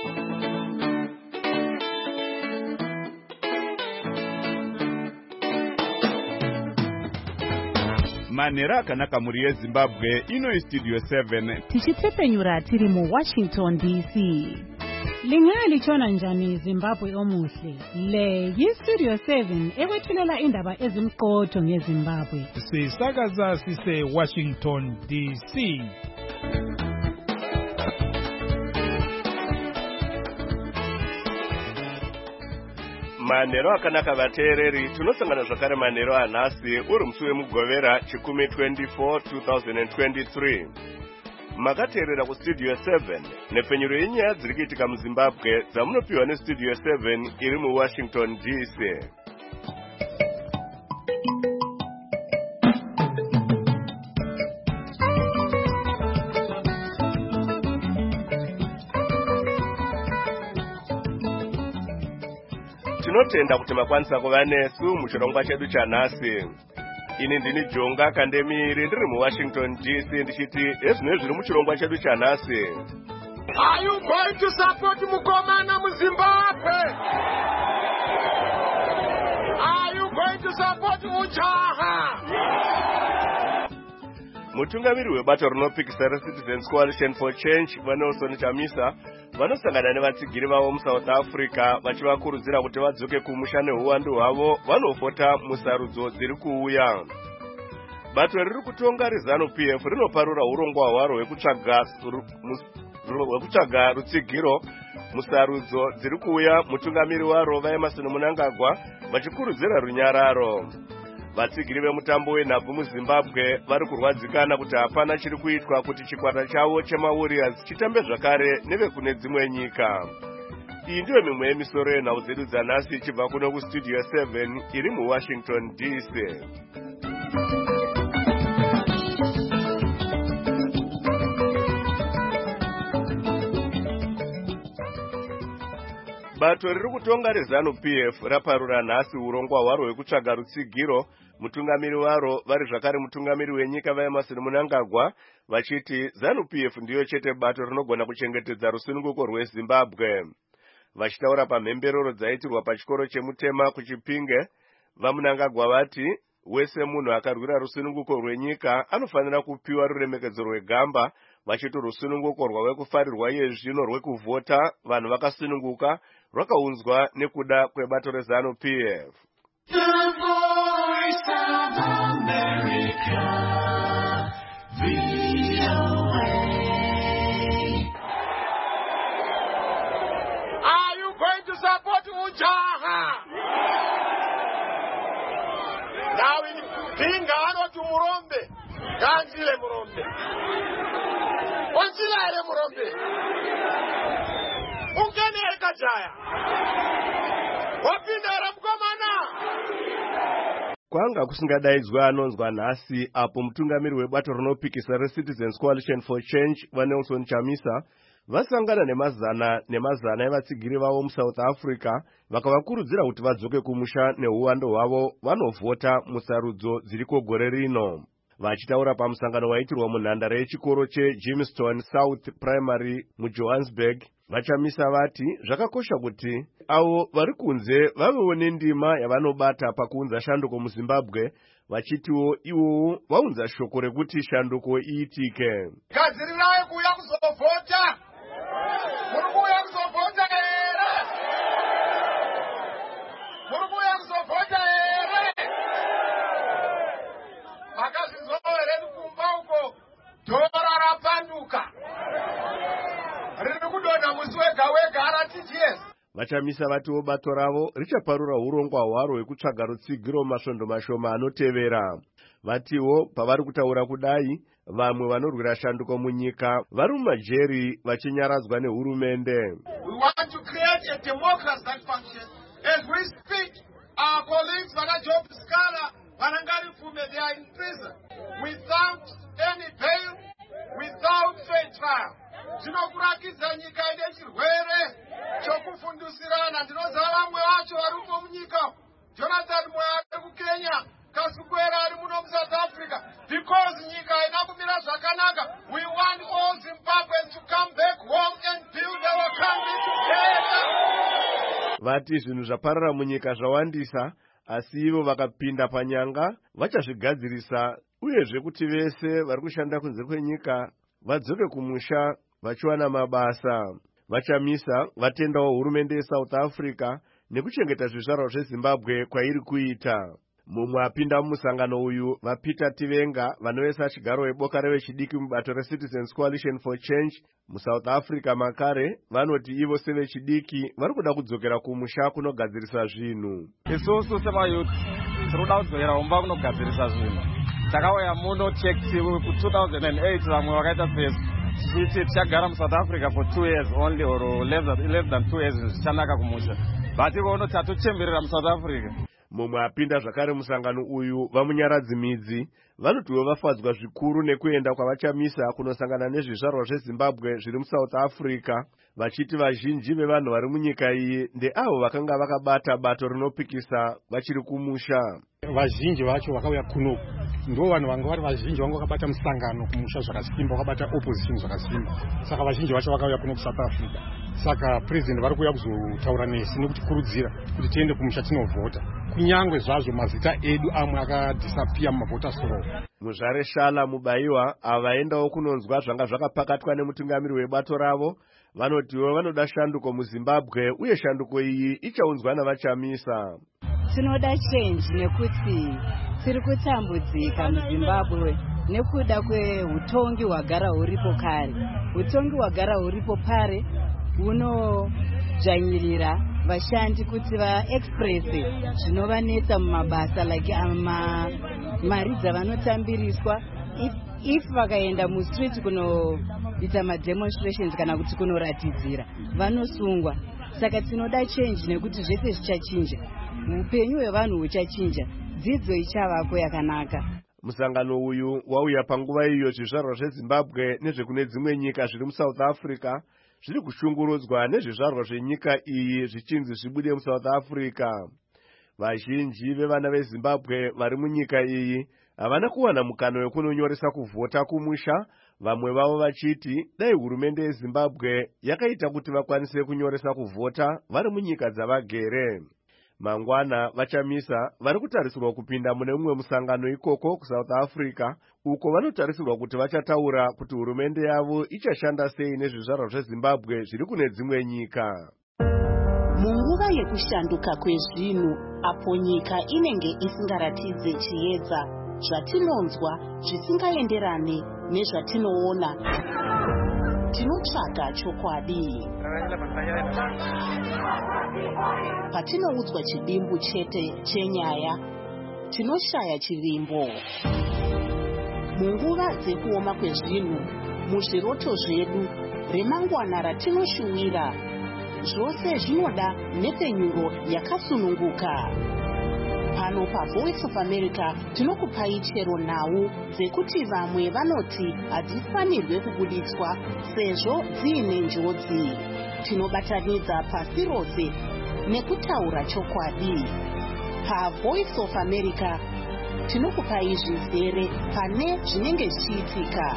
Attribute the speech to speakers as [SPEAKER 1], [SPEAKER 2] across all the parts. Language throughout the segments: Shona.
[SPEAKER 1] Manera akanaka muri yeZimbabwe ino Studio 7
[SPEAKER 2] tichitsepenyura tiri mu Washington DC. Lingali chona njani Zimbabwe omuhle. Le yi-Studio 7 ekwethulela indaba ezimqotho ngeZimbabwe.
[SPEAKER 3] Sisakaza sise Washington DC.
[SPEAKER 4] Manero akanaka vateereri, tunosangana zvakare manero anhasi uri musi wemugovera chikumi 24 2023. Makateerera kuStudio 7 nepfenyuro yenyaya dziri kuitika muZimbabwe dzamunopiwa neStudio 7 iri muWashington DC. Tinotenda kuti makwanisa kuva nesu muchirongwa chedu chanhasi. Ini ndini Jonga Kandemiri ndiri muWashington DC ndichiti ezvino zviri muchirongwa chedu chanhasi.
[SPEAKER 5] Are you going to support Mukomana muZimbabwe? Are you going to support Ujaha?
[SPEAKER 4] Mutungamiri webato rinopikisa reCitizens Coalition for Change vaNelson Chamisa vanosangana nevatsigiri vavo muSouth Africa vachivakurudzira kuti vadzoke kumusha neuwandu hwavo vanovhota musarudzo dziri kuuya. Bato riri kutonga reZANU-PF rinoparura urongwa hwaro hwekutsvaga rutsigiro musarudzo dziri kuuya. Mutungamiri waro vaEmmerson Mnangagwa vachikurudzira runyararo. Vatsigiri vemutambo wenhabvu muZimbabwe vari kurwadzikana kuti hapana chiri kuitwa kuti chikwata chavo chemaWarriors chitambe zvakare nevekune dzimwe nyika. Iyi ndiyo mimwe yemisoro yenhau dzedu dzanhasi ichibva kuno kuStudio 7 iri muWashington DC. Bato riri kutonga reZANU-PF raparura nhasi urongwa hwaro hwekutsvaga rutsigiro. Mutungamiri waro vari zvakare mutungamiri wenyika vaEmmerson Mnangagwa vachiti ZANU-PF ndiyo chete bato rinogona kuchengetedza rusununguko rweZimbabwe. Vachitaura pamhemberero dzaitirwa pachikoro cheMutema kuChipinge, vaMnangagwa vati wese munhu akarwira rusununguko rwenyika anofanira kupiwa ruremekedzo rwegamba, vachiti rusununguko rwavekufarirwa yezvino rwekuvhota vanhu vakasununguka rwakaunzwa nekuda kwebato reZANU-PF.
[SPEAKER 5] The Voice of America, VOA. Are you going to support Ujaha? Now in Pingano to Murombe, Ganjile Murombe. Onjile Murombe. Ungene Kajaya. Wapindera Mukomana.
[SPEAKER 4] Kwanga kusingadaidzwa anonzwa nhasi apo mutungamiri webato rinopikisa reCitizens Coalition for Change vaNelson Chamisa vasangana nemazana evatsigiri vavo muSouth Africa vakavakurudzira kuti vadzoke kumusha neuwando hwavo vanovhota musarudzo dziriko gore rino. Vachitaura pamusangano waitirwa munhandare yechikoro cheJimston South Primary muJohannesburg, vaChamisa vati zvakakosha kuti avo vari kunze vavewo nendima yavanobata pakuunza shanduko muZimbabwe, vachitiwo ivowo vaunza shoko rekuti shanduko iitike.
[SPEAKER 5] Gadzirirai kuuya kuzovhota. Muri kuuya kuzovhota here? Muri kuuya kuzovhota here? Makazvizorere kumba uko dhora rapanduka. Riri kudonha musi wega wega RTGS.
[SPEAKER 4] Vachamisa vatiwo bato ravo richaparura urongwa hwaro hwekutsvaga rutsigiro masvondo mashoma anotevera. Vatiwo pavari kutaura kudai, vamwe vanorwira shanduko munyika vari mumajeri vachinyaradzwa nehurumende.
[SPEAKER 5] We want to create a democracy that functions. As we speak, our colleagues Job Scala, Vanangari Fume, they are in prison without any bail, without fair trial. Tinokurakidza nyika ine chirwere chokufundusirana. Ndinoziva vamwe vacho vari umo munyika. Jonathan Moyo ari kuKenya, Kasukwera ari muno muSouth Africa. Because nyika haina kumira zvakanaka, we want all Zimbabweans to come back home and build our country together.
[SPEAKER 4] vati zvinhu zvaparara munyika zvawandisa, asi ivo vakapinda panyanga vachazvigadzirisa, uyezve kuti vese vari kushanda kunze kwenyika vadzoke kumusha vachiwana mabasa. Vachamisa vatendawo hurumende yeSouth Africa nekuchengeta zvizvarwa zveZimbabwe kwairi kuita. Mumwe apinda mumusangano uyu vaPeter Tivenga vanovesa chigaro weboka revechidiki mubato reCitizens Coalition for Change muSouth Africa makare, vanoti ivo sevechidiki vari kuda kudzokera kumusha kunogadzirisa zvinhu.
[SPEAKER 6] Isusu semayuth tinoda kudzokera kumba kunogadzirisa zvinhu. Takauya muno taxi ku2008 vamwe vakaita face tichiti tichagara muSouth Africa for 2 years only or less than 2 years zvichanaka kumusha. But ikono tatochemberera muSouth Africa.
[SPEAKER 4] Mumwe apinda zvakare musangano uyu vamunyaradzi midzi vanotiwo vafadzwa zvikuru nekuenda kwavachamisa kunosangana nezvizvarwa zveZimbabwe zviri muSouth Africa, vachiti vazhinji vevanhu vari munyika iyi ndeavo vakanga vakabata bato rinopikisa vachiri kumusha.
[SPEAKER 7] Vazhinji vacho vakauya kuno ndo vanhu vanga vari vazhinji vanga vakabata musangano kumusha zvakasimba, vakabata opposition zvakasimba. Saka vazhinji vacho vakauya kuno kuSouth Africa. Saka president vari kuuya kuzotaura nesi nekutikurudzira kuti tiende kumusha tinovhota. Kunyangwe zvazvo mazita edu amwe akadisappear mumavhota soro.
[SPEAKER 4] Muzvare Shala Mubaiwa avaendawo kunonzwa zvanga zvakapakatwa nemutungamiri webato ravo, vanotiwo vanoda shanduko muZimbabwe uye shanduko iyi ichaunzwa navachamisa.
[SPEAKER 8] Tinoda change nekuti tiri kutambudzika muZimbabwe nekuda kweutongi hwagara huripo kare. Utongi hwagara huripo pare hunodzvanyirira vashandi kuti vaexpresse zvinovanetsa mumabasa like mari dzavanotambiriswa. If vakaenda mustreet kunoita mademonstrations kana kuti kunoratidzira vanosungwa. Saka tinoda change nekuti zvese zvichachinja, upenyu hwevanhu huchachinja, dzidzo ichavako yakanaka.
[SPEAKER 4] Musangano uyu wauya panguva iyo zvizvarwa zveZimbabwe nezvekune dzimwe nyika zviri muSouth Africa zviri kushungurudzwa nezvizvarwa zvenyika iyi zvichinzi zvibude muSouth Africa. Vazhinji vevana veZimbabwe vari munyika iyi havana kuwana mukana wekunonyoresa kuvhota kumusha, vamwe vavo vachiti dai hurumende yeZimbabwe yakaita kuti vakwanise kunyoresa kuvhota vari munyika dzavagere. Mangwana vachamisa vari kutarisirwa kupinda mune mumwe musangano ikoko kuSouth Africa, uko vanotarisirwa kuti vachataura kuti hurumende yavo ichashanda sei nezvizvarwa zveZimbabwe zviri kune dzimwe nyika.
[SPEAKER 9] Munguva yekushanduka kwezvinhu, apo nyika inenge isingaratidze chiedza, zvatinonzwa zvisingaenderane nezvatinoona, tinotsvaga chokwadi. Patinoudzwa chidimbu chete chenyaya, tinoshaya chivimbo. Munguva dzekuoma kwezvinhu, muzviroto zvedu, remangwana ratinoshuwira, zvose zvinoda nhepfenyuro yakasununguka. Pano paVoice of America tinokupai chero nhau dzekuti vamwe vanoti hadzifanirwe kubuditswa sezvo dziine njodzi. Tinobatanidza pasi rose nekutaura chokwadi. PaVoice of America tinokupai zvizere pane zvinenge zvichiitika.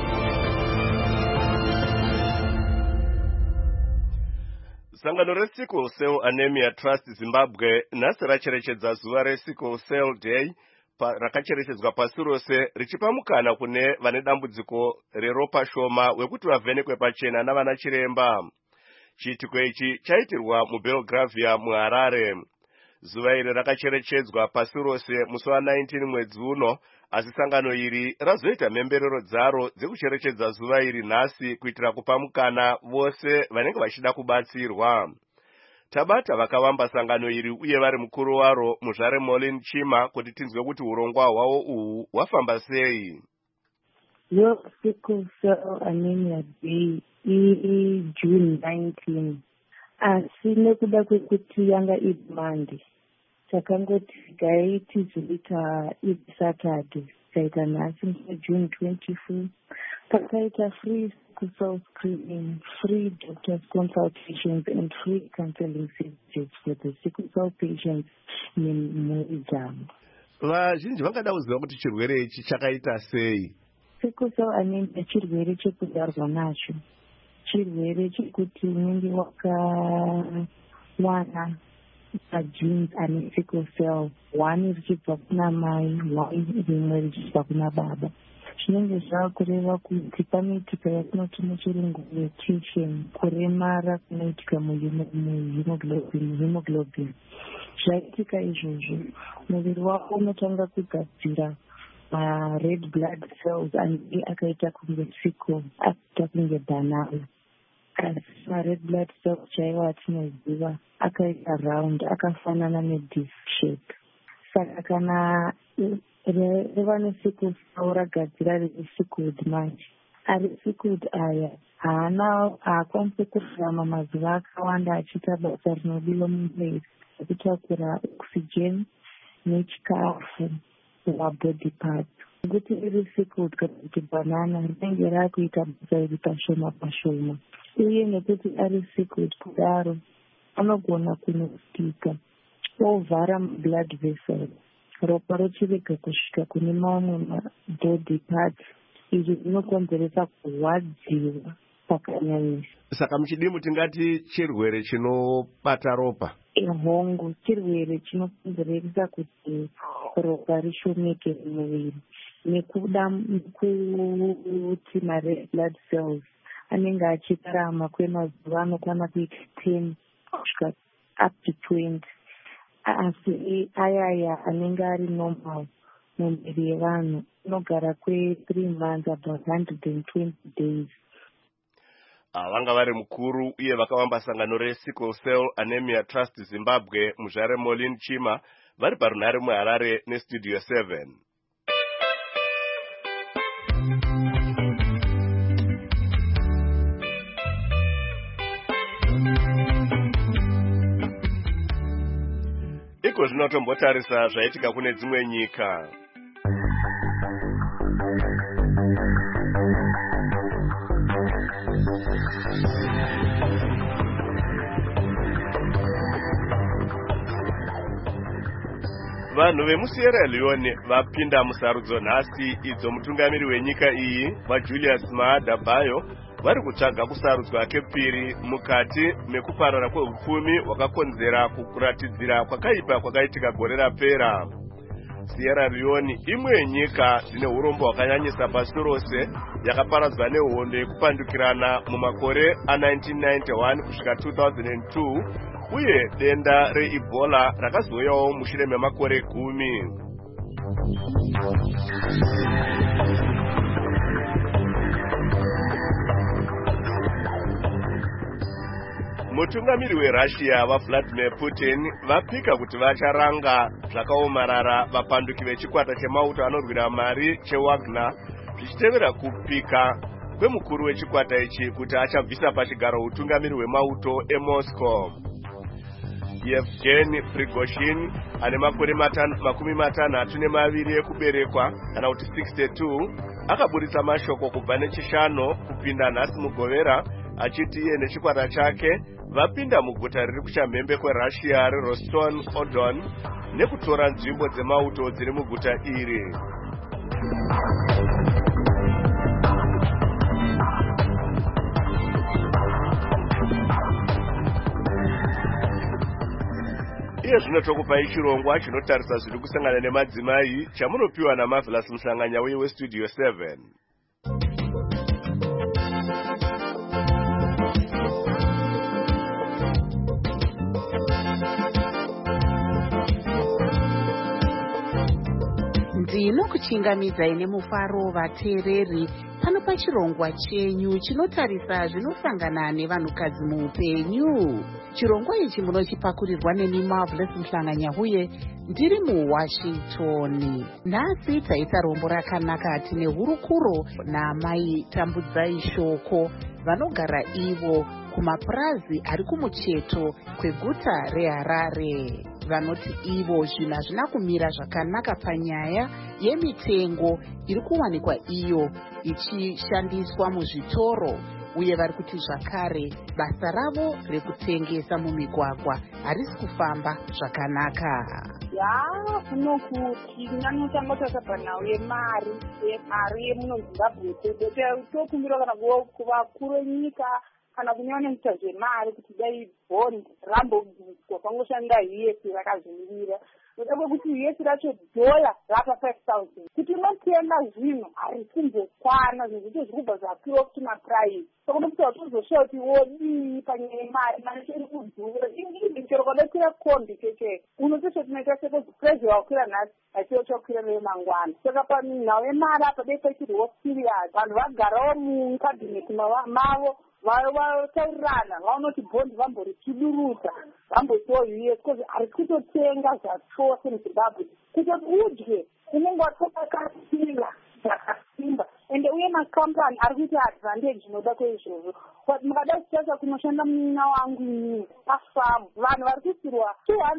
[SPEAKER 4] Sangano reSickle Cell Anemia Trust Zimbabwe nhasi racherechedza zuva reSickle Cell Day rakacherechedzwa pasi rose richipa mukana kune vane dambudziko reropa shoma wekuti vavhenekwe pachena navana chiremba. Chiitiko ichi chaitirwa muBelgravia muHarare. Zuva iri rakacherechedzwa pasi rose musi wa19 mwedzi uno, asi sangano iri razoita mhemberero dzaro dzekucherechedza zuva iri nhasi kuitira kupa mukana vose vanenge vachida kubatsirwa. Tabata vakawamba sangano iri uye vari mukuru waro Muzvare Molin Chima kuti tinzwe kuti urongwa hwavo uhu hwafamba sei.
[SPEAKER 10] Yo Sickle Cell Anemia Day June 19. Asi nekuda kwekuti yanga idmande takangoti gai tizoita Saturday, taita nhasi June 24. Takaita free sickle cell screening, free doctor's consultations and free counseling services for the sickle cell patients in Mozambique.
[SPEAKER 4] Vazhinji vangada kuziva kuti chirwere ichi chakaita sei.
[SPEAKER 10] Sickle cell anemia chirwere chekudarwa nacho, chirwere chekuti unenge mwana pagenes ane sickle cell, one richibva kuna mai, one rimwe richibva kuna baba. Zvinenge zvaakureva kuti panoitika yatinoti muchirungu mutation, kuremara kunoitika muhemoglobin. Zvaitika izvozvo, muviri wako unotanga kugadzira red blood cells anenge akaita kunge sickle, akaita kunge banana. Asi red blood cells chaiwo atinoziva akaita round, akafanana nedisc shape. Saka kana reva nesickle cell ragadzira riri sickled manje, ari sickled aya haakwanisi kurarama mazuva akawanda achiita basa rinodiwa mumuviri rekutakura oxygen nechikafu mabody parts. Nekuti riri sickled kana kuti banana rinenge raakuita basa riri pashoma pashoma, uye nekuti ari sickled kudaro anogona kunostika ovhara blood vessels, ropa rochirega kusvika kune mamwe mabody parts. Izvi zvinokonzeresa kurwadziwa pakanyanyisa.
[SPEAKER 4] Saka muchidimu tingati chirwere chinobata ropa,
[SPEAKER 10] hongu chirwere chinokonzeresa kuti ropa rishomeke mumuviri nekuda kuti mared blood cells anenge achitarama kwemazuva anokwana kuita 10 kusvika up to 20. Asi ayaya anenge ari normal mumuviri yevanhu anogara kwe3 months, about 120 days.
[SPEAKER 4] Vanga vari mukuru uye vakawamba sangano reSickle Cell Anemia Trust Zimbabwe muzvare Molin Chima vari parunhare muHarare neStudio 7. Iko zvinotombotarisa zvaitika kune dzimwe nyika. Vanhu vemuSierra Leone vapinda musarudzo nhasi idzo mutungamiri wenyika iyi vaJulius Maada Bio vari kutsvaga kusarudzwa kepiri mukati mekuparara kweupfumi hwakakonzera kuratidzira kwakaipa kwakaitika gore rapera. Sierra Leone imwe yenyika dzine urombo hwakanyanyisa pasi rose, yakaparadzwa nehondo yekupandukirana mumakore a1991 kusvika 2002 uye denda reEbola rakazouyawo mushure memakore 10. Mutungamiri weRussia vaVladimir Putin vapika kuti vacharanga zvakaomarara vapanduki vechikwata chemauto anorwira mari cheWagner zvichitevera kupika kwemukuru wechikwata ichi kuti achabvisa pachigaro utungamiri hwemauto eMoscow. Yevgeny Prigozhin ane makore 52 ekuberekwa kana kuti 62 akaburitsa mashoko kubva nechishanu kupinda nhasi mugovera achiti iye nechikwata chake vapinda muguta riri kuchamhembe kweRussia reRoston-on-Don nekutora nzvimbo dzemauto dziri muguta iri. Iye zvino tokupai chirongwa chinotarisa zviri kusangana nemadzimai chamunopiwa naMarvelous Mhlanganya weStudio 7.
[SPEAKER 9] Ndinokuchingamidzai nemufaro vateereri pano pachirongwa chenyu chinotarisa zvinosangana nevanhukadzi muupenyu. Chirongwa ichi munochipakurirwa neni Marvelous Mhlanganya uye ndiri muWashington. Nhasi taita rombo rakanaka tine hurukuro naamai Tambudzai Shoko vanogara ivo kumapurazi ari kumucheto kweguta reHarare. Vanoti ivo zvinhu hazvina kumira zvakanaka panyaya yemitengo iri kuwanikwa iyo ichishandiswa muzvitoro, uye vari kuti zvakare basa ravo rekutengesa mumigwagwa harisi kufamba zvakanaka.
[SPEAKER 11] Kunokuti nanotanga tasabva nhau yemari yemuno Zimbabwe tokumbira kana kuvakuru venyika kana kunyanya nekuita zvemari kuti dai bond rambobviswa pangoshanda yesi rakazvimirira noda kwekuti yesi racho dola rapa 5,000 kuti unotenga zvinhu harikumbokwana zvizicho zvirikubva zvakwira kuti maprice saka nokuti watozoshawa kuti wodii panyaya yemari mari chiri kudhura ingii chero kwadakwira kombi checheke unotosho tinoita sekozi pressure wakwira nhasi achiwo chakwira neyo mangwana saka panhau yemari apa dai pachiriwo serious vanhu vagarawo mukabhineti mavo vataurirana vaonoti bhondi vamborichidurusa vambotiwo us kozi hari kutotenga zvachose muzimbabwe kutoti udye unenge watokakasira zvakasimba ende uye makampani ari kuita advantage inoda kweizvozvo mukada kuchacha kunoshanda munina wangu inini pafamu vanhu vari kuisirwa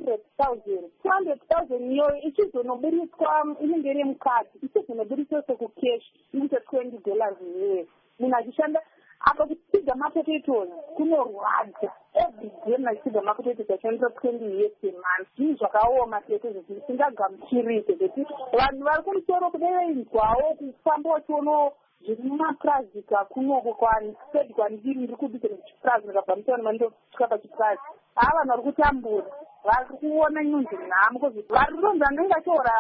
[SPEAKER 11] 200,000 iyoyo ichizonoburiswa inenge iri mukadhi ichizonoburiswa sekukeshi inoita $20 iyeyo munhu achishanda apa kutsiga mapotatoes kunorwadza every day machitsiga mapotatoes achandira 20 years a month zvinhu zvakaoma tetezvo zvisingagamuchirike kuti vanhu vari kumusoro kudeveizwawo kufamba wachionawo zviri mumaprazika kunoko kwanisedwa ndiri ndiri kubikira chiprazi ndikabva mutaona mandosvika pachiprazi vanhu vari kutambura vari kuona nyunzi nhamo kozi vari kutonzi anenge achiora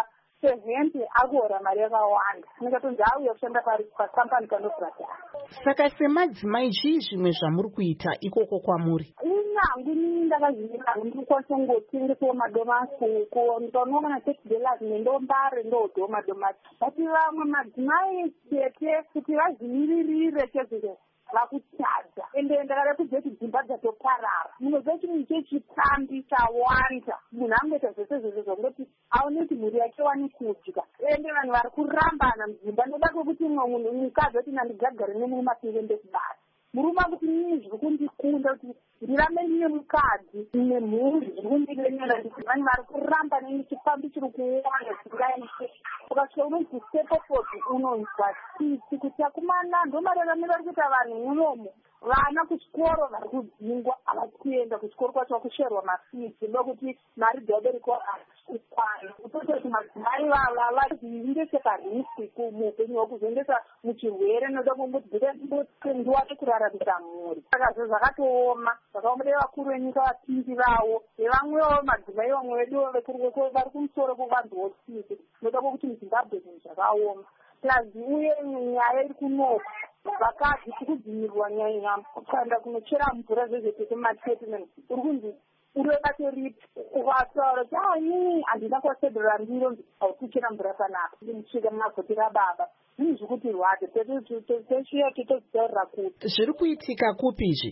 [SPEAKER 11] 70 akuhora mari yakawanda ndingatonzi auya kushanda pakampani kanobhadhara.
[SPEAKER 9] Saka semadzimai chii zvimwe zvamuri kuita ikoko kwamuri?
[SPEAKER 11] Inyangu inini ndakazvimirira ndiri kwanisa kungotengesawo madomasi uko ndikaonawo kana $30 nendombare ndoodhiwo madomasi bati vamwe madzimai chete kuti vazvimiririre chezvo vakutadza ende ndakada kuziva kuti dzimba dzatoparara munoziva chinhu chechitambi chawanda munhu angoita zvese zvese zvongoti aone kuti mhuri yake wani kudya ende vanhu vari kurambana mudzimba ndoda kwekuti mumwe munhu mukadzi kuti nandigagare nemurume asingende kubasa murume akuti nini zviri kundikunda kuti ndirambe ndine mukadzi ine mhuri zviri kundirenyera nditi vanhu vari kuramba nechifambi chiri kuwanda zvingaite ukasvika unonzi sepopoti unonzwa tsitsi kuti akumana ndomararamiro ari kuita vanhu munomo vana kuchikoro vari kudzingwa havasi kuenda kuchikoro kwacho vakusherwa mafisi ndokuti mari dzabereko hazikukwana kutototi madzimai vava vaziendese parisi kumupenyu hwekuzoendesa muchirwere noda kungoti ndiwate kuraramisa mhuri saka zvo zvakatooma zvakaomudei vakuru venyika vapindi vavo nevamwewo madzimai vamwe vedu vari kumusoro kovanzwawo tsitsi noda kwokuti muzimbabwe zvinhu zvakaoma plus uye nyaya iri kunoko vakadzi tikudzimirwa nyaya kuenda kunochera mvura zvezvetete mumastatement uri kunzi uri bato ripi ukataura kuti inini handina kuvasedhera ndiro haukuchera mvura panapa ndimusvika munagoti rababa zvinhu zvikuti rwadze teshiya totozitaurira kuti
[SPEAKER 9] zviri kuitika kupizvi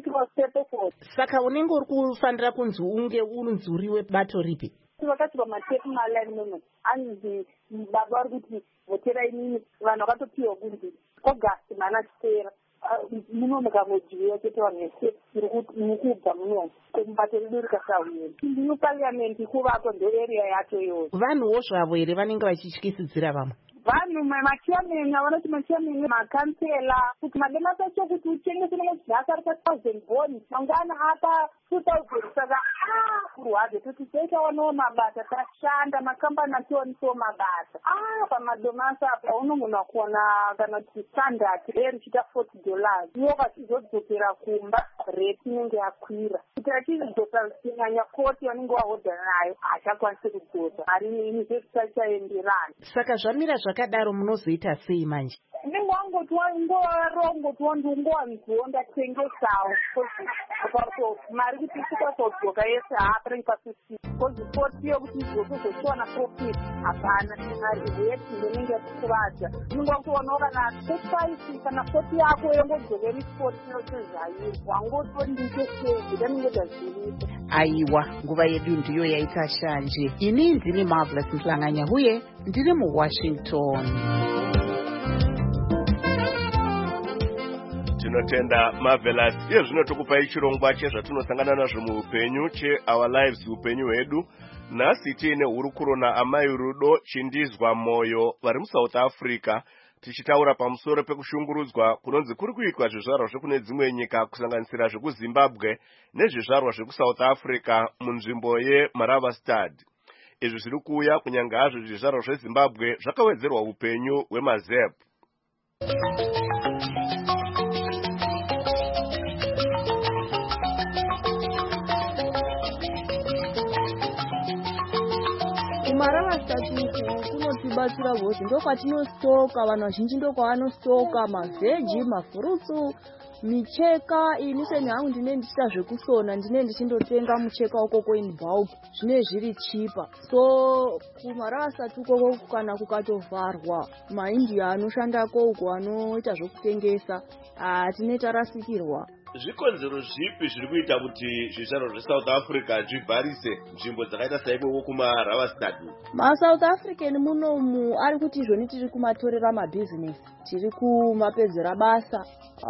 [SPEAKER 11] saka
[SPEAKER 9] unenge uri kufanira kunzi unge unzi uriwe bato ripi
[SPEAKER 11] vakati pamatepu maalignment anzi baba vari kuti votera inini vanhu vakatopiwa kunzi ogasti mana chitera munomuka mudziyo chete vanhu vese mukubva munomu mubato redu rikasauya ndiyo parliamendi kuvako ndoarea yacho iyoyo
[SPEAKER 9] vanhuwo zvavo here vanenge vachityisidzira vamwe
[SPEAKER 11] vanhu machairman avanoti machairman makansela kuti madomasi acho kuti utengese nemazvinhasi ari ka1,000 bond mangwana apa 2,000 saka kurwadze kuti toitawanawo mabasa tashanda makambani atiwanisawo mabasa pamadomasi apa unogona kuona kana kuti standard richiita $40 iwo vachizodzokera kumba rate inenge yakwira kuti achizodzosa kunyanya 40 vanenge wahodha nayo hachakwanisi kudzosa ari inizekusachaenderana
[SPEAKER 9] saka zvamira zvakadaro munozoita sei manje
[SPEAKER 11] ndinge wangotiwa ndingowanziwo ndatengesawo mari kuti isikazodzoka yese haaparengi pa50 kozi 40 yokuti izokuzochiwana profit hapana mari reti ndinenge yatikuvadza ndinge wakuonawo kana 35 kana 40 yako yongodzokeri 40 yosezvairi wangotondiite sezi ndanenge dazvirita
[SPEAKER 9] aiwa nguva yedu ndiyo yaita shanje ini ndini Marvelous Mhlanganya huye ndiri muWashington.
[SPEAKER 4] Tinotenda Marvelous. Iye zvino tokupai chirongwa chezvatinosangana nazvo muupenyu cheOur Lives upenyu hwedu. Nhasi tiine hurukuro naamai Rudo Chindizwa Moyo vari muSouth Africa tichitaura pamusoro pekushungurudzwa kunonzi kuri kuitwa zvizvarwa zvekune dzimwe nyika kusanganisira zvekuZimbabwe nezvizvarwa zvekuSouth Africa munzvimbo yeMaravastad. Izvi zviri kuuya kunyange hazvo zvizvarwa zveZimbabwe zvakawedzerwa upenyu hwemaZEP.
[SPEAKER 12] zvinobatsira vhoti ndokwatinostoka, vanhu vazhinji ndokwavanostoka mavheji, mafurutsu, micheka. Ini seni hangu ndine ndichita zvekusona, ndine ndichindotenga mucheka ukoko in bulk, zvine zviri chipa. So kumarasatu ukoko kana kukatovharwa, maindia anoshandako uko anoita zvokutengesa tine tarasikirwa.
[SPEAKER 4] Zvikonzero zvipi zviri kuita kuti zvizvarwa zveSouth Africa zvivharise nzvimbo dzakaita saikoko kumaRavastad?
[SPEAKER 12] MaSouth African munomu ari kuti izvoni tiri kumatorera mabhizinesi, tiri kumapedzera basa,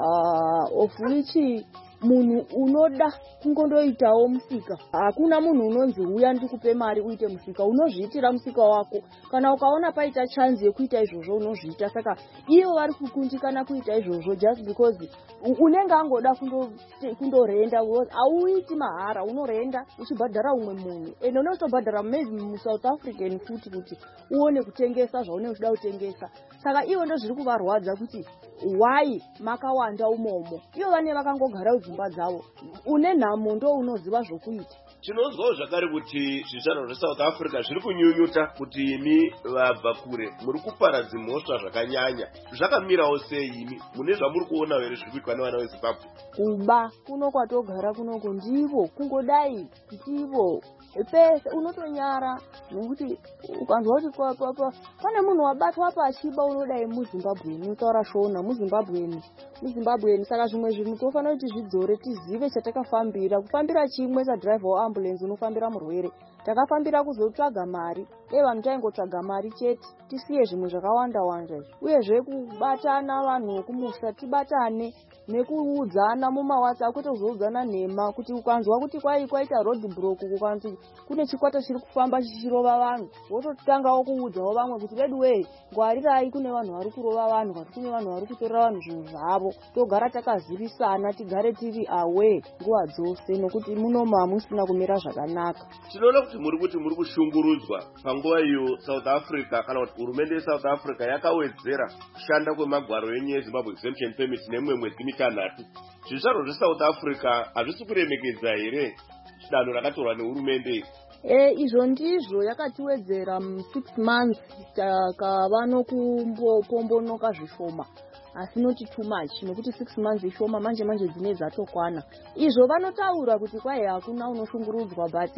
[SPEAKER 12] of which munhu unoda kungondoitawo musika. Hakuna munhu unonzi uya ndikupe mari uite musika, unozviitira musika wako. Kana ukaona paita chance yekuita izvozvo unozviita. Saka ivo vari kukundikana kuita izvozvo just because unenge angoda kundorenda, auiti mahara, unorenda uchibhadhara umwe munhu. Ende unotobhadhara maybe muSouth African futi kuti uone kutengesa zvaunenge uchida kutengesa. Saka ivo ndozviri kuvarwadza kuti why makawanda umomo. Ivo vane vakangogara dzimba dzavo, une nhamo ndo unoziva zvokuita.
[SPEAKER 4] Tinozwawo zvakare kuti zvizvarwa zveSouth Africa zviri kunyunyuta kuti imi vabva kure muri kupara dzimhosva zvakanyanya. Zvakamirawo sei imi? Mune zvamuri kuona here zviri kuitwa nevana veZimbabwe?
[SPEAKER 12] Kuba kuno kwatogara kunoko ndivo kungodai ndivo pese unotonyara, nokuti ukanzwa kuti pane munhu wabatwa pachiba unodai muZimbabweni, utaura shona muZimbabweni. Saka zvimwe zvinhu tofanira kuti zvidzore, tizive chatakafambira. Kufambira chimwe sadriver waambulance unofambira murwere, takafambira kuzotsvaga mari. Dai vanhu taingotsvaga mari chete, tisiye zvimwe zvakawanda wanda. Uyezve kubatana vanhu vekumusa, tibatane nekuudzana mumaWhatsApp, kwete kuzoudzana nhema. Kuti ukanzwa kuti kwaita road block, kukanzi kune chikwata chiri kufamba chichirova vanhu, wototangawo kuudzawo vamwe kuti bedwe ngwarirai, kune vanhu vari kurova vanhu, kuti kune vanhu vari kutorera vanhu zvinhu zvavo. Togara takazivisana, tigare tiri aware nguva dzose, nokuti munoma musina kumira zvakanaka.
[SPEAKER 4] Tinoona kuti muri kushungurudzwa panguva iyo South Africa, kana kuti hurumende yeSouth Africa yakawedzera kushanda kwemagwaro enyu eZimbabwe exemption permit nemwe mwedzi mitanhatu. Zvizvarwa zveSouth Africa hazvisi kuremekedza here danho rakatorwa nehurumende?
[SPEAKER 12] Izvo ndizvo yakatiwedzera 6 months, takava nokumbopombonoka zvishoma. Asi not too much, nokuti 6 months ishoma, manje dzine dzatokwana. Izvo vanotaura kuti kwai hakuna unoshungurudzwa, but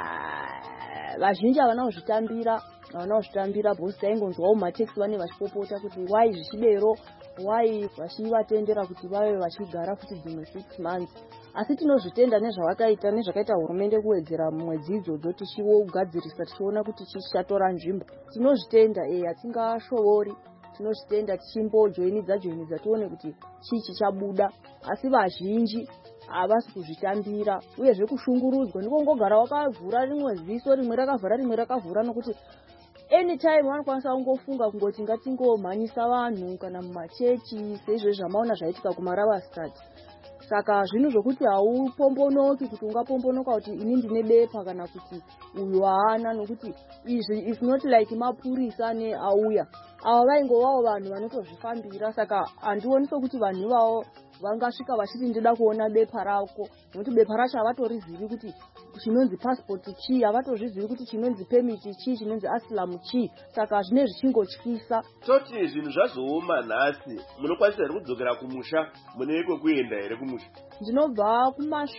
[SPEAKER 12] vazhinji havana kuzvitambira, bosi taingonzwawo mataxi vane vachipopota kuti wai zvichidero, wai vachivatendera kuti vave vachigara futi dzimwe 6 months. Asi tinozvitenda nezvakaita hurumende kuwedzera mwedzi idzodzo, tichigadzirisa tichiona kuti chichatora nzvimbo. Tinozvitenda, hatingashovori. Tinozvitenda tichimbojoinidza tione kuti chii chichabuda. Asi vazhinji havasi kuzvitambira, uyezve kushungurudzwa. Ndiko ngogara wakavhura rimwe ziso, rimwe rakavhara rimwe rakavhura, nokuti anytime vanokwanisa kungofunga kungoti ngatingomhanyisa vanhu kana mumachechi seizvo zvamaona zvaitika kumaRavastad. Saka zvinhu zvokuti haupombonoki kuti ungapombonoka kuti ini ndine bepa kana kuti uyu haana, nokuti izvi is not like mapurisa auya. Ava vaingovawo vanhu vanotozvifambira. Saka handioni sokuti vanhu ivavo vangasvika vachiti ndida kuona bepa rako, nokuti bepa racho havatozivi kuti chinonzi passport chii, havatozvizivi kuti chinonzi permit chii, chinonzi asylum chii. Saka zvine zvichingotyisa.
[SPEAKER 4] Toti zvinhu zvazooma nhasi, munokwanisa here kudzokera kumusha? Mune kwekuenda here kumusha?
[SPEAKER 12] Ndinobva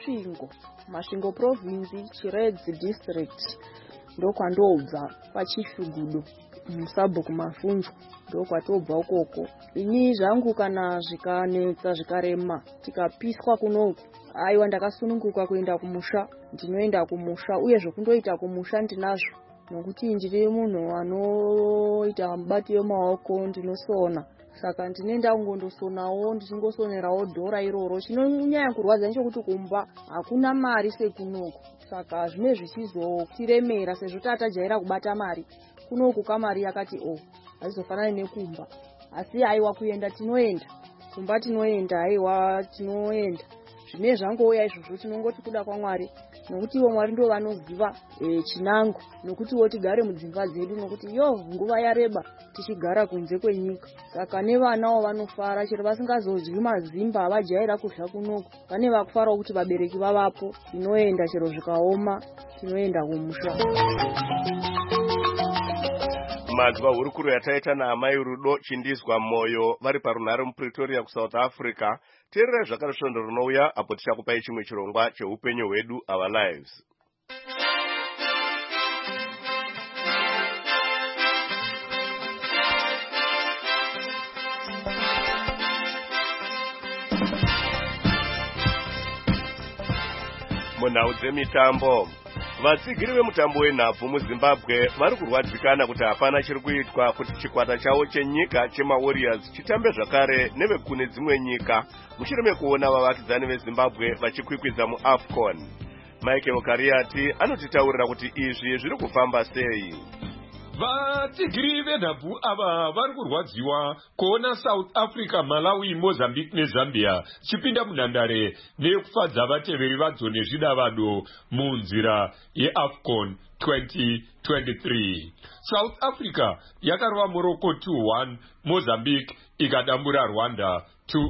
[SPEAKER 12] kuMasvingo province, Chiredzi district, ndokwandobva paChishugudo musabho kumafunzo, ndokwatobva ukoko. Ini zvangu kana zvikanetsa zvikarema tikapiswa kunoku, aiwa ndakasununguka kuenda kumusha, ndinoenda kumusha, uye zvokundoita kumusha ndinazvo, nokuti ndiri munhu anoita mubati wemaoko, ndinosona. Saka ndinoenda kungondosonawo, ndichingosonerawo dhora iroro. Chinonyanya kurwadza nechekuti kumba hakuna mari sekunoku. Saka zvine zvichizotiremera sezvo tatajaira kubata mari. Kunoku kamari yakati hazizofanani nekumba. Asi aiwa kuenda tinoenda, kumba tinoenda, aiwa tinoenda. Zvine zvangouya izvozvo tinongoti kuda kwaMwari, nokuti ivo Mwari ndo vanoziva chinango, nokuti tigare mudzimba dzedu, nokuti nguva yareba tichigara kunze kwenyika. Saka nevanawo vanofara, chero vasingazodyi mazimba avajaira kudya kunoku, vane vakufarawo kuti vabereki vavapo. Tinoenda chero zvikaoma, tinoenda kumusha.
[SPEAKER 4] Madzwa hurukuro yataita naamai Rudo Chindizwa Moyo vari parunhare muPretoria kuSouth Africa. Teerera zvakare svondo rinouya apo tichakupai chimwe chirongwa cheupenyu hwedu, Our Lives. Munhau dzemitambo, vatsigiri vemutambo wenhabvu muZimbabwe vari kurwadzikana kuti hapana chiri kuitwa kuti chikwata chavo chenyika chemaWarriors chitambe zvakare nevekune dzimwe nyika mushure mekuona vavakidzani veZimbabwe vachikwikwidza muAFCON. Michael Kariati anotitaurira kuti izvi zviri kufamba sei.
[SPEAKER 13] Vatsigiri venhabvu ava vari kurwadziwa kuona South Africa, Malawi, Mozambique neZambia chipinda munhandare nekufadza vateveri vadzo nezvidavado munzira yeAFCON 2023. South Africa yakarova Morocco 2-1, Mozambique ikadambura Rwanda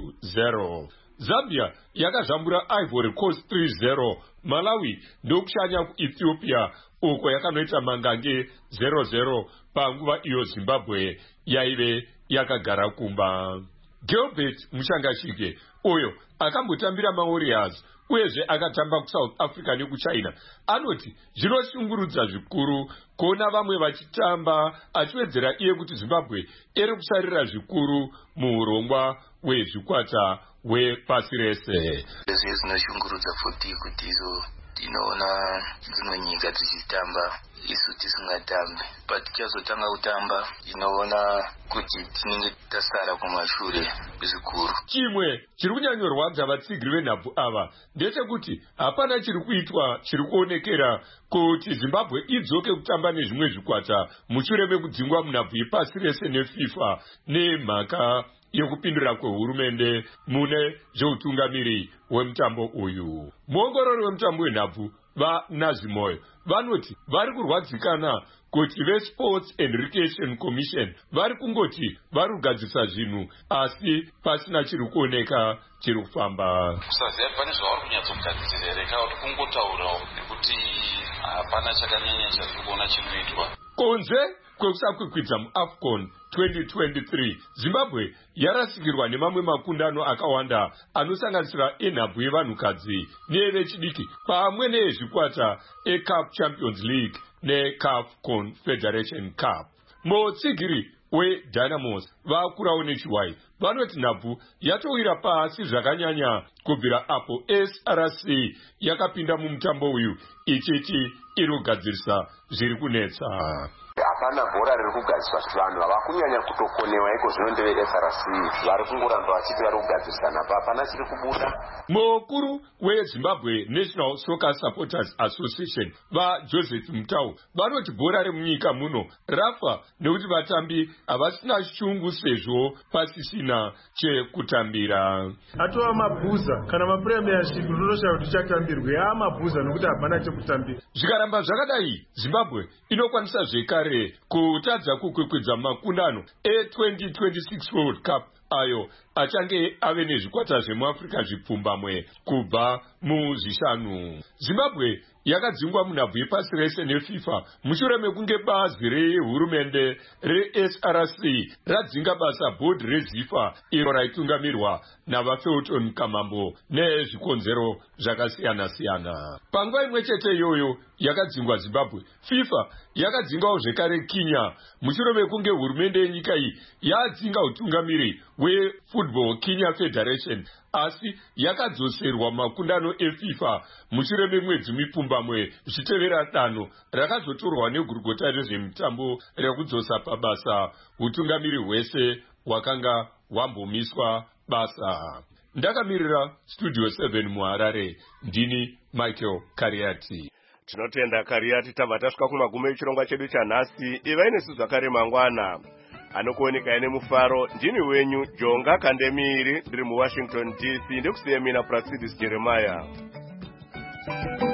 [SPEAKER 13] 2-0. Zambia yakazvambura Ivory Coast 3-0. Malawi ndokushanya kuEthiopia uko yakanoita mangange 0-0 panguva iyo Zimbabwe yaive yakagara kumba. Gilbert Mushangashike uyo akambotambira maWarriors uyezve akatamba kuSouth Africa nekuChina anoti zvinoshungurudza zvikuru kuona vamwe vachitamba achiwedzera iye kuti Zimbabwe iri kusarira zvikuru muurongwa hwezvikwata hwepasi rese.
[SPEAKER 14] Zvinoshungurudza futi kuti izo tinoona dzimwe nyika dzichitamba isu tisingatambi, patichazotanga kutamba tinoona kuti tinenge tasara kumashure zvikuru.
[SPEAKER 13] Chimwe chiri kunyanyorwadza vatsigiri venhabvu ava ndechekuti hapana chiri kuitwa chiri kuonekera kuti Zimbabwe idzoke kutamba nezvimwe zvikwata mushure mekudzingwa munhabvu yepasi rese neFIFA nemhaka yekupindura kwehurumende mune zveutungamiri hwemutambo uyu. Muongorori wemutambo wenhabvu vaNazimoyo vanoti vari kurwadzikana kuti veSports and Recreation Commission vari kungoti vari kugadzisa zvinhu asi pasina chiri kuoneka chiri kufamba.
[SPEAKER 15] Kusaziva pane zvavari kunyatsogadzisira here kana kuti kungotaurawo nekuti hapana chakanyanya chari kuona chinoitwa.
[SPEAKER 13] Konze kwekusakwikwidza muAFCON 2023 Zimbabwe yarasikirwa nemamwe makundano akawanda anosanganisira enhabvu yevanhukadzi nevechidiki pamwe nezvikwata eCAF Champions League neCAF Confederation Cup. Mutsigiri weDynamos vakurawo nechiwai vanoti nhabvu yatowira pasi zvakanyanya kubvira apo SRC yakapinda mumutambo uyu ichiti iri kugadzirisa zviri kunetsa.
[SPEAKER 16] Hapana bhora riri kugadziswa vanhu havakunyanya kutokonewa iko zvinondeve SRC vari kungoramba vachiti vari kugadzirisana hapana chiri kubuda.
[SPEAKER 13] Mukuru weZimbabwe National Soccer Supporters Association vaJoseph Mutau vanoti bhora remunyika muno rafa nekuti vatambi havasina shungu sezvo pasisina chekutambira.
[SPEAKER 17] Atova mabhuza kana mapremiership zvinoshaura kuti chatambirwe mabhuza nokuti hapana chekutambira.
[SPEAKER 13] Zvikaramba zvakadai Zimbabwe inokwanisa zvekare kutadza kukwikwidza makundano e2026 World Cup ayo achange ave nezvikwata zvemuAfrica zvipfumbamwe kubva muzvishanu. Zimbabwe yakadzingwa munhabvu yepasi rese neFIFA mushure mekunge bazi rehurumende reSRC radzinga basa bhodhi reZIFA iro raitungamirwa navaFelton Kamambo nezvikonzero zvakasiyana-siyana. Panguva imwe chete iyoyo yakadzingwa Zimbabwe, FIFA yakadzingawo zvekare Kenya mushure mekunge hurumende yenyika iyi yadzinga utungamiri hweFootball Kenya Federation asi yakadzoserwa makundano eFIFA mushure memwedzi mipfumbamwe zvichitevera danho rakazotorwa negurugota rezvemutambo rekudzosa pabasa utungamiri hwese hwakanga hwambomiswa basa. Ndakamirira Studio 7 muHarare, ndini Michael Kariati.
[SPEAKER 4] Tinotenda Kariati. Tabva tasvika kumagumo echirongwa chedu chanhasi. Ivai nesu zvakare mangwana. Anokuoneka ine mufaro ndini wenyu Jonga Kandemiri ndiri muWashington DC. Ndikusiye mina Prasidis Jeremiah.